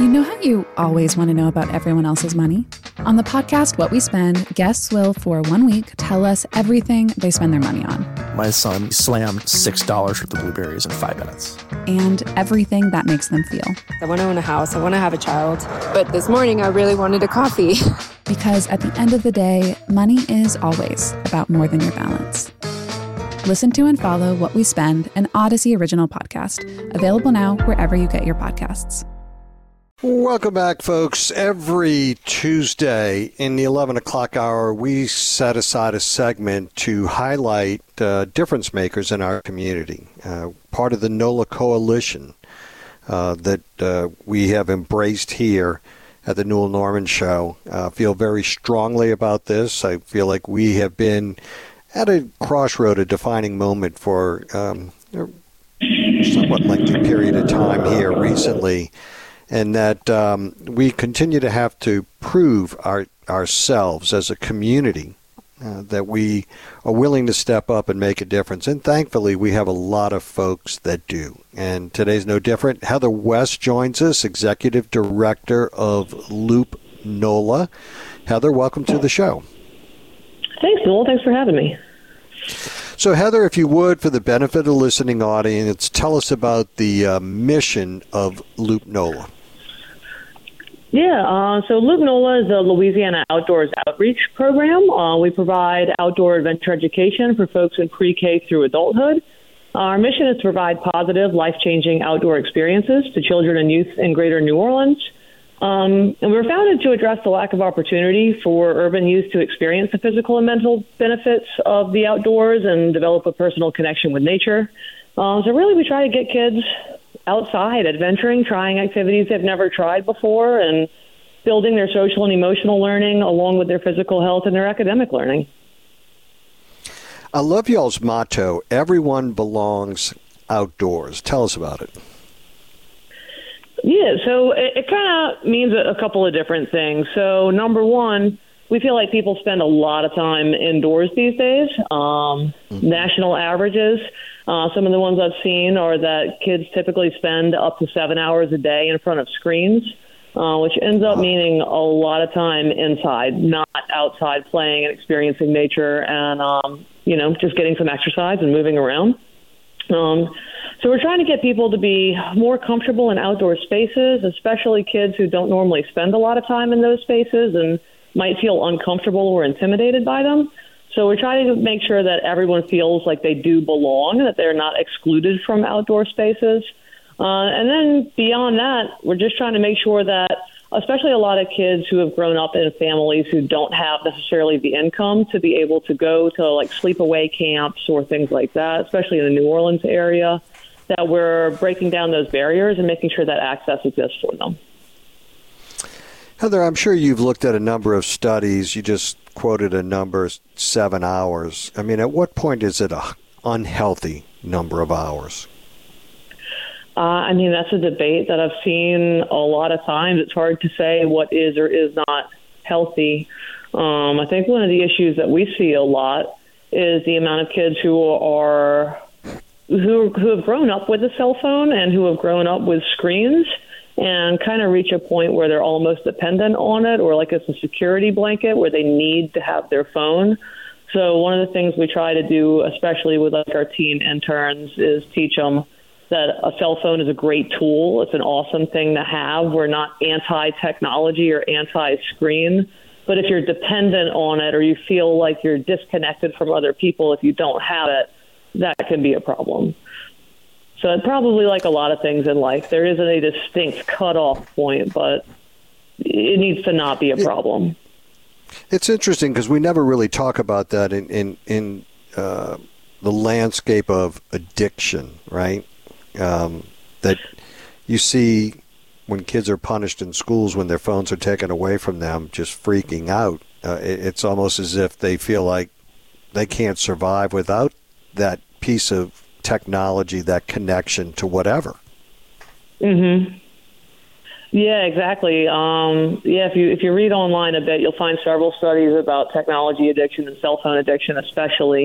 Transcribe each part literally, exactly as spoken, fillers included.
know how you always want to know about everyone else's money? On the podcast, What We Spend, guests will, for one week, tell us everything they spend their money on. My son slammed six dollars worth of blueberries in five minutes. And everything that makes them feel. I want to own a house. I want to have a child. But this morning, I really wanted a coffee. Because at the end of the day, money is always about more than your balance. Listen to and follow What We Spend, an Odyssey original podcast. Available now wherever you get your podcasts. Welcome back, folks. Every Tuesday in the eleven o'clock hour, we set aside a segment to highlight uh, difference makers in our community. Uh, part of the NOLA Coalition uh, that uh, we have embraced here at the Newell Norman Show. I uh, feel very strongly about this. I feel like we have been at a crossroad, a defining moment for um, a somewhat lengthy period of time here recently. And that um, we continue to have to prove our, ourselves as a community uh, that we are willing to step up and make a difference. And thankfully, we have a lot of folks that do. And today's no different. Heather West joins us, Executive Director of Loop NOLA. Heather, welcome to the show. Thanks, Noel. Thanks for having me. So, Heather, if you would, for the benefit of the listening audience, tell us about the uh, mission of Loop NOLA. Yeah, uh, so Loop NOLA is a Louisiana Outdoors Outreach Program. Uh, we provide outdoor adventure education for folks in pre-K through adulthood. Our mission is to provide positive, life-changing outdoor experiences to children and youth in greater New Orleans. Um, and we were founded to address the lack of opportunity for urban youth to experience the physical and mental benefits of the outdoors and develop a personal connection with nature. Um, so really, we try to get kids outside, adventuring, trying activities they've never tried before, and building their social and emotional learning along with their physical health and their academic learning. I love y'all's motto, everyone belongs outdoors. Tell us about it. Yeah, so it, it kind of means a, a couple of different things. So number one, we feel like people spend a lot of time indoors these days. Um, mm-hmm. National averages, uh, some of the ones I've seen are that kids typically spend up to seven hours a day in front of screens, uh, which ends up wow. meaning a lot of time inside, not outside playing and experiencing nature and, um, you know, just getting some exercise and moving around. Um, so we're trying to get people to be more comfortable in outdoor spaces, especially kids who don't normally spend a lot of time in those spaces and might feel uncomfortable or intimidated by them. So we're trying to make sure that everyone feels like they do belong, that they're not excluded from outdoor spaces. Uh, and then beyond that, we're just trying to make sure that, especially a lot of kids who have grown up in families who don't have necessarily the income to be able to go to like sleepaway camps or things like that, especially in the New Orleans area, that we're breaking down those barriers and making sure that access exists for them. Heather, I'm sure you've looked at a number of studies. You just quoted a number, seven hours. I mean, at what point is it an unhealthy number of hours? Uh, I mean, that's a debate that I've seen a lot of times. It's hard to say what is or is not healthy. Um, I think one of the issues that we see a lot is the amount of kids who are who who have grown up with a cell phone and who have grown up with screens and kind of reach a point where they're almost dependent on it, or like it's a security blanket where they need to have their phone. So one of the things we try to do, especially with like our teen interns, is teach them that a cell phone is a great tool. It's an awesome thing to have. We're not anti-technology or anti-screen, but if you're dependent on it or you feel like you're disconnected from other people if you don't have it, that can be a problem. So probably like a lot of things in life, there isn't a distinct cutoff point, but it needs to not be a problem. It's interesting because we never really talk about that in, in, in uh, the landscape of addiction, right? Um, that you see when kids are punished in schools when their phones are taken away from them, just freaking out. Uh, it, it's almost as if they feel like they can't survive without that piece of technology, that connection to whatever. Mm-hmm. Yeah, exactly. Um, yeah, if you if you read online a bit, you'll find several studies about technology addiction and cell phone addiction especially.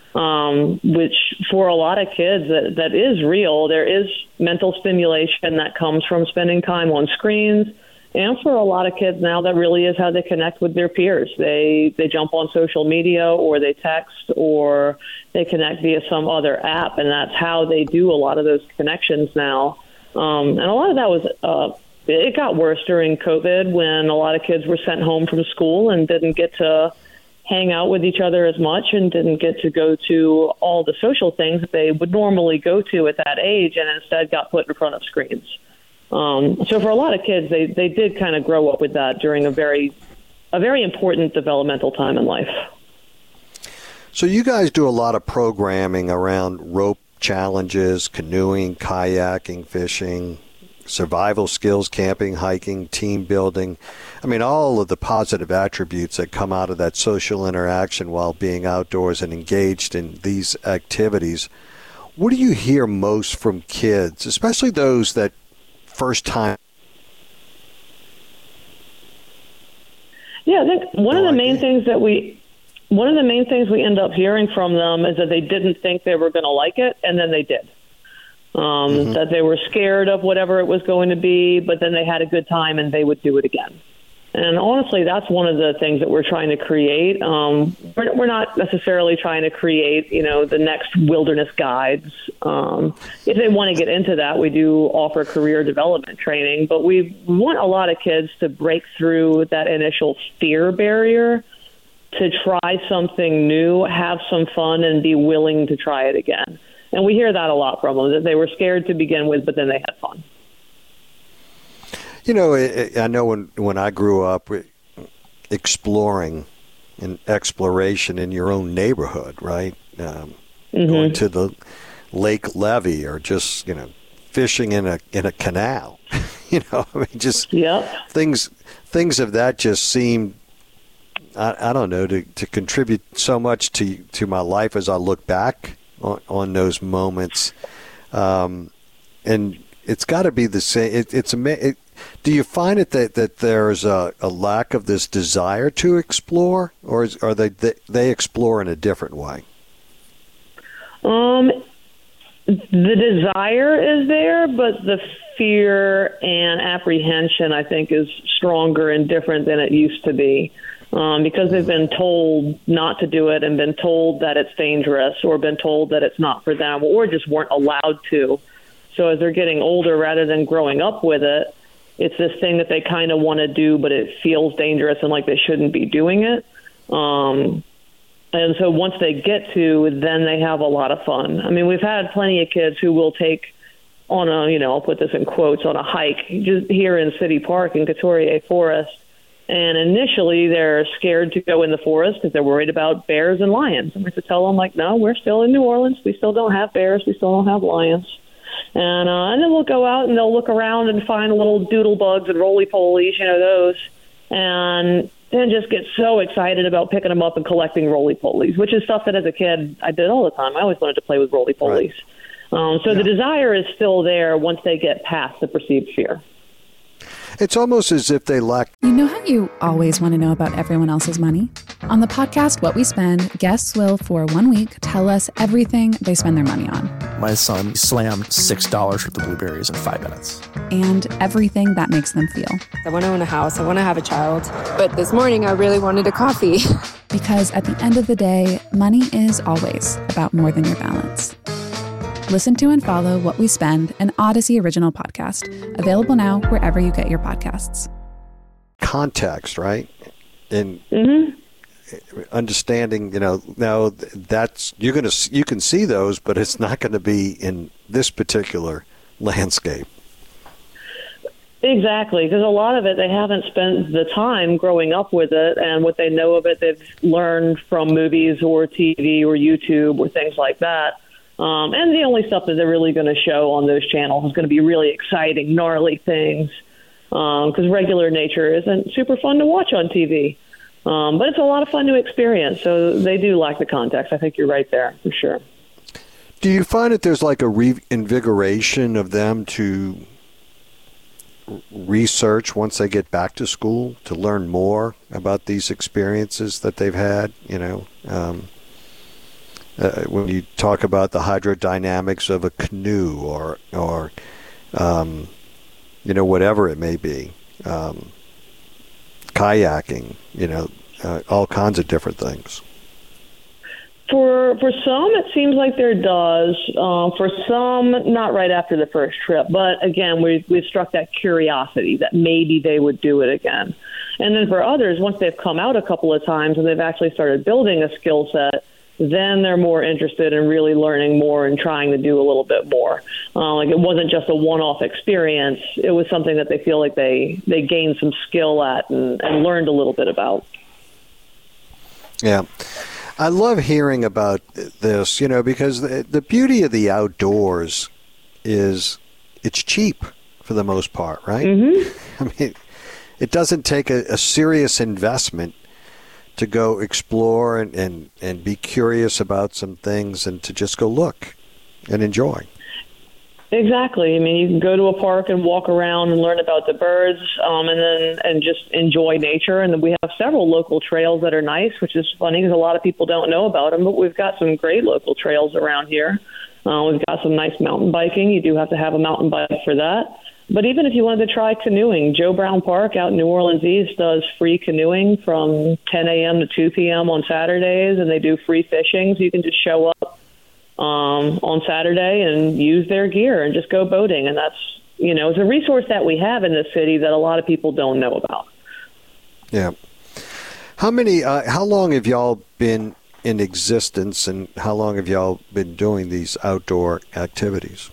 um, which for a lot of kids that, that is real. There is mental stimulation that comes from spending time on screens. And for a lot of kids now, that really is how they connect with their peers. They they jump on social media, or they text, or they connect via some other app, and that's how they do a lot of those connections now. Um, and a lot of that was, uh, it got worse during COVID when a lot of kids were sent home from school and didn't get to hang out with each other as much and didn't get to go to all the social things that they would normally go to at that age, and instead got put in front of screens. Um, so for a lot of kids, they, they did kind of grow up with that during a very a very important developmental time in life. So you guys do a lot of programming around rope challenges, canoeing, kayaking, fishing, survival skills, camping, hiking, team building. I mean, all of the positive attributes that come out of that social interaction while being outdoors and engaged in these activities. What do you hear most from kids, especially those that first time? Yeah, I think one of the main things that we one of the main things we end up hearing from them is that they didn't think they were going to like it, and then they did. Um, mm-hmm. That they were scared of whatever it was going to be, but then they had a good time and they would do it again. And honestly, that's one of the things that we're trying to create. Um, we're, we're not necessarily trying to create, you know, the next wilderness guides. Um, if they want to get into that, we do offer career development training, but we want a lot of kids to break through that initial fear barrier, to try something new, have some fun, and be willing to try it again. And we hear that a lot from them, that they were scared to begin with, but then they had fun. You know, I know when, when I grew up, exploring and exploration in your own neighborhood, right? Um, mm-hmm. Going to the Lake Levy, or just, you know, fishing in a in a canal. you know, I mean, just yep. things things of that just seem, I, I don't know, to, to contribute so much to to my life as I look back on, on those moments. Um, and it's got to be the same. It, it's a. It, Do you find it that, that there's a, a lack of this desire to explore, or is, are they, they they explore in a different way? Um, the desire is there, but the fear and apprehension, I think, is stronger and different than it used to be, um, because they've been told not to do it, and been told that it's dangerous, or been told that it's not for them, or just weren't allowed to. So as they're getting older, rather than growing up with it, it's this thing that they kind of want to do, but it feels dangerous and like they shouldn't be doing it. Um, and so once they get to, then they have a lot of fun. I mean, we've had plenty of kids who will take on a, you know, I'll put this in quotes, on a hike just here in City Park in Couturier Forest. And initially they're scared to go in the forest because they're worried about bears and lions. And we have to tell them, like, no, we're still in New Orleans. We still don't have bears. We still don't have lions. And uh, and then we'll go out and they'll look around and find little doodle bugs and roly-polies, you know, those, and then just get so excited about picking them up and collecting roly-polies, which is stuff that as a kid I did all the time. I always wanted to play with roly-polies. Right. Um, so yeah. The desire is still there once they get past the perceived fear. It's almost as if they lack. You know how you always want to know about everyone else's money? On the podcast What We Spend, guests will, for one week, tell us everything they spend their money on. My son slammed six dollars worth of blueberries in five minutes. And everything that makes them feel. I want to own a house. I want to have a child. But this morning, I really wanted a coffee. Because at the end of the day, money is always about more than your balance. Listen to and follow What We Spend, an Odyssey original podcast, available now wherever you get your podcasts. Context, right? And mm-hmm. understanding, you know, now that's you're gonna you can see those, but it's not going to be in this particular landscape. Exactly, because a lot of it, they haven't spent the time growing up with it, and what they know of it, they've learned from movies or T V or YouTube or things like that. Um, and the only stuff that they're really going to show on those channels is going to be really exciting, gnarly things, because um, regular nature isn't super fun to watch on T V. Um, but it's a lot of fun to experience, so they do lack the context. I think you're right there, for sure. Do you find that there's like a reinvigoration of them to research once they get back to school, to learn more about these experiences that they've had, you know? Um, Uh, when you talk about the hydrodynamics of a canoe or, or um, you know, whatever it may be, um, kayaking, you know, uh, all kinds of different things. For for some, it seems like there does. Uh, for some, not right after the first trip. But again, we we struck that curiosity that maybe they would do it again. And then for others, once they've come out a couple of times and they've actually started building a skill set, then they're more interested in really learning more and trying to do a little bit more. Uh, like it wasn't just a one-off experience. It was something that they feel like they, they gained some skill at and, and learned a little bit about. Yeah. I love hearing about this, you know, because the, the beauty of the outdoors is it's cheap for the most part, right? Mm-hmm. I mean, it doesn't take a, a serious investment to go explore and, and, and be curious about some things and to just go look and enjoy. Exactly. I mean, you can go to a park and walk around and learn about the birds, um, and then and just enjoy nature. And then we have several local trails that are nice, which is funny because a lot of people don't know about them. But we've got some great local trails around here. Uh, we've got some nice mountain biking. You do have to have a mountain bike for that. But even if you wanted to try canoeing, Joe Brown Park out in New Orleans East does free canoeing from ten a.m. to two p.m. on Saturdays, and they do free fishing, so you can just show up um, on Saturday and use their gear and just go boating. And that's, you know, it's a resource that we have in this city that a lot of people don't know about. Yeah. How many, uh, how long have y'all been in existence, and how long have y'all been doing these outdoor activities?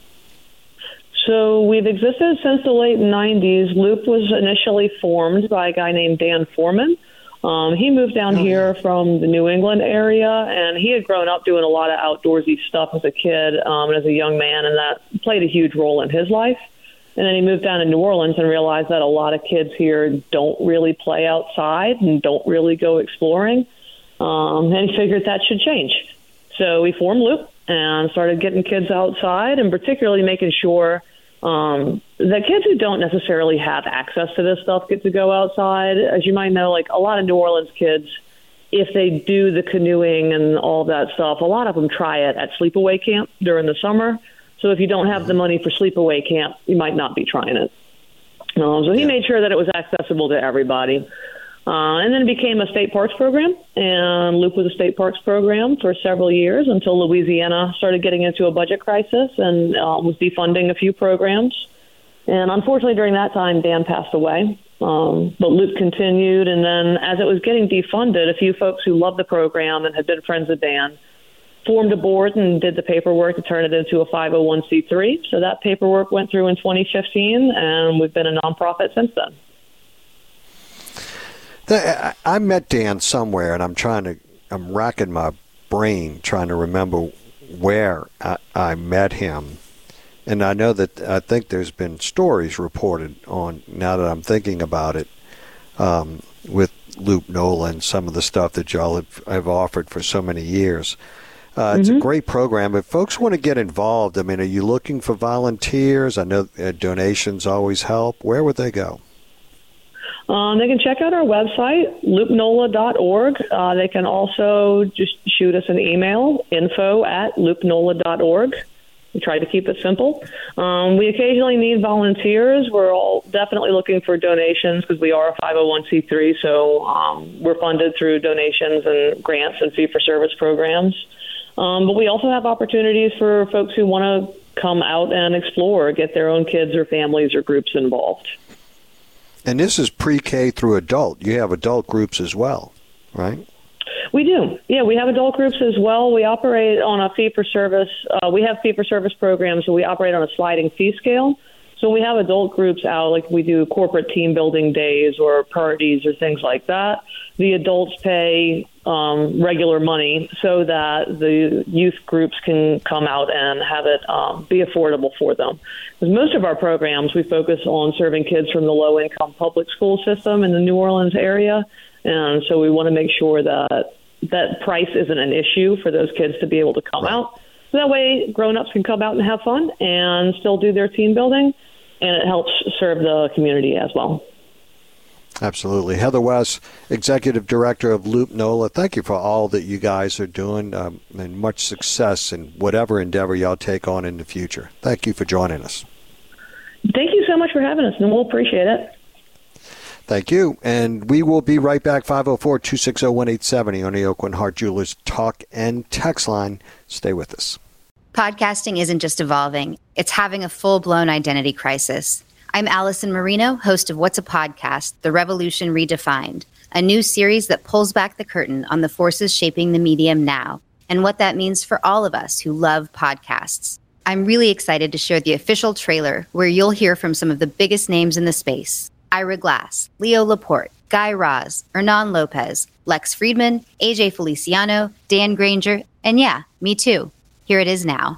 So we've existed since the late nineties. Loop was initially formed by a guy named Dan Foreman. Um, he moved down oh, here yeah. from the New England area, and he had grown up doing a lot of outdoorsy stuff as a kid um, and as a young man, and that played a huge role in his life. And then he moved down to New Orleans and realized that a lot of kids here don't really play outside and don't really go exploring. Um, and he figured that should change. So we formed Loop and started getting kids outside, and particularly making sure um, that kids who don't necessarily have access to this stuff get to go outside. As you might know, like a lot of New Orleans kids, if they do the canoeing and all that stuff, a lot of them try it at sleepaway camp during the summer. So if you don't have the money for sleepaway camp, you might not be trying it. Um, so he yeah. made sure that it was accessible to everybody. Uh, and then it became a state parks program, and Loop was a state parks program for several years until Louisiana started getting into a budget crisis and uh, was defunding a few programs. And unfortunately, during that time, Dan passed away. Um, but Loop continued, and then as it was getting defunded, a few folks who loved the program and had been friends of Dan formed a board and did the paperwork to turn it into a five oh one c three. So that paperwork went through in twenty fifteen, and we've been a nonprofit since then. I met Dan somewhere, and I'm trying to, I'm racking my brain trying to remember where I, I met him. And I know that I think there's been stories reported on, now that I'm thinking about it, um, with Loop NOLA and some of the stuff that y'all have, have offered for so many years. Uh, mm-hmm. It's a great program. If folks want to get involved, I mean, are you looking for volunteers? I know uh, donations always help. Where would they go? Um, they can check out our website, loop nola dot org. Uh, they can also just shoot us an email, info at loop nola dot org. We try to keep it simple. Um, we occasionally need volunteers. We're all definitely looking for donations because we are a five oh one c three, so um, we're funded through donations and grants and fee-for-service programs. Um, but we also have opportunities for folks who want to come out and explore, get their own kids or families or groups involved. And this is pre-K through adult. You have adult groups as well, right? We do. Yeah, we have adult groups as well. We operate on a fee-for-service. Uh, we have fee-for-service programs, so we operate on a sliding fee scale. So we have adult groups out, like we do corporate team building days or parties or things like that. The adults pay um, regular money so that the youth groups can come out and have it um, be affordable for them. Because most of our programs, we focus on serving kids from the low-income public school system in the New Orleans area. And so we want to make sure that that price isn't an issue for those kids to be able to come right. out. So that way grown-ups can come out and have fun and still do their team building, and it helps serve the community as well. Absolutely. Heather West, Executive Director of Loop NOLA, thank you for all that you guys are doing, um, and much success in whatever endeavor y'all take on in the future. Thank you for joining us. Thank you so much for having us, and we'll appreciate it. Thank you. And we will be right back, five oh four, two six oh, one eight seven oh on the Aucoin Hart Jewelers Talk and Text line. Stay with us. Podcasting isn't just evolving, it's having a full-blown identity crisis. I'm Allison Marino, host of What's a Podcast? The Revolution Redefined, a new series that pulls back the curtain on the forces shaping the medium now and what that means for all of us who love podcasts. I'm really excited to share the official trailer where you'll hear from some of the biggest names in the space. Ira Glass, Leo Laporte, Guy Raz, Hernan Lopez, Lex Friedman, A J Feliciano, Dan Granger, and yeah, me too. Here it is now.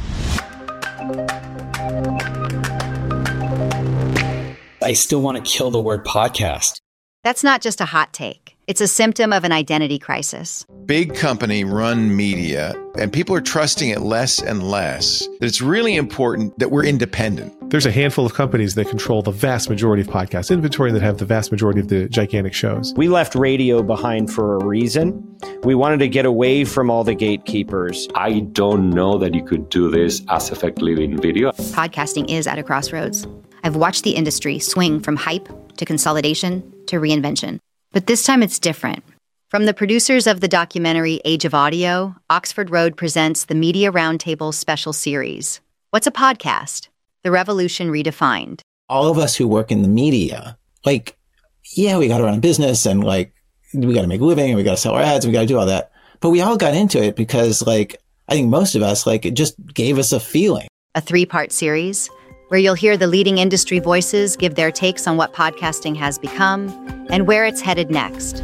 I still want to kill the word podcast. That's not just a hot take. It's a symptom of an identity crisis. Big company run media, and people are trusting it less and less. That it's really important that we're independent. There's a handful of companies that control the vast majority of podcast inventory that have the vast majority of the gigantic shows. We left radio behind for a reason. We wanted to get away from all the gatekeepers. I don't know that you could do this as effectively in video. Podcasting is at a crossroads. I've watched the industry swing from hype to consolidation to reinvention. But this time it's different. From the producers of the documentary Age of Audio, Oxford Road presents the Media Roundtable special series. What's a podcast? The Revolution Redefined. All of us who work in the media, like, yeah, we got to run a business and like, we got to make a living and we got to sell our ads and we got to do all that. But we all got into it because like, I think most of us, like, it just gave us a feeling. A three-part series where you'll hear the leading industry voices give their takes on what podcasting has become and where it's headed next.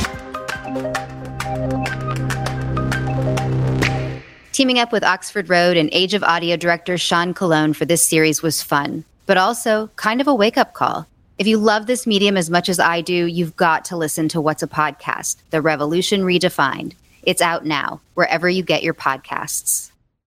Teaming up with Oxford Road and Age of Audio director Sean Colon for this series was fun, but also kind of a wake-up call. If you love this medium as much as I do, you've got to listen to What's a Podcast? The Revolution Redefined. It's out now, wherever you get your podcasts.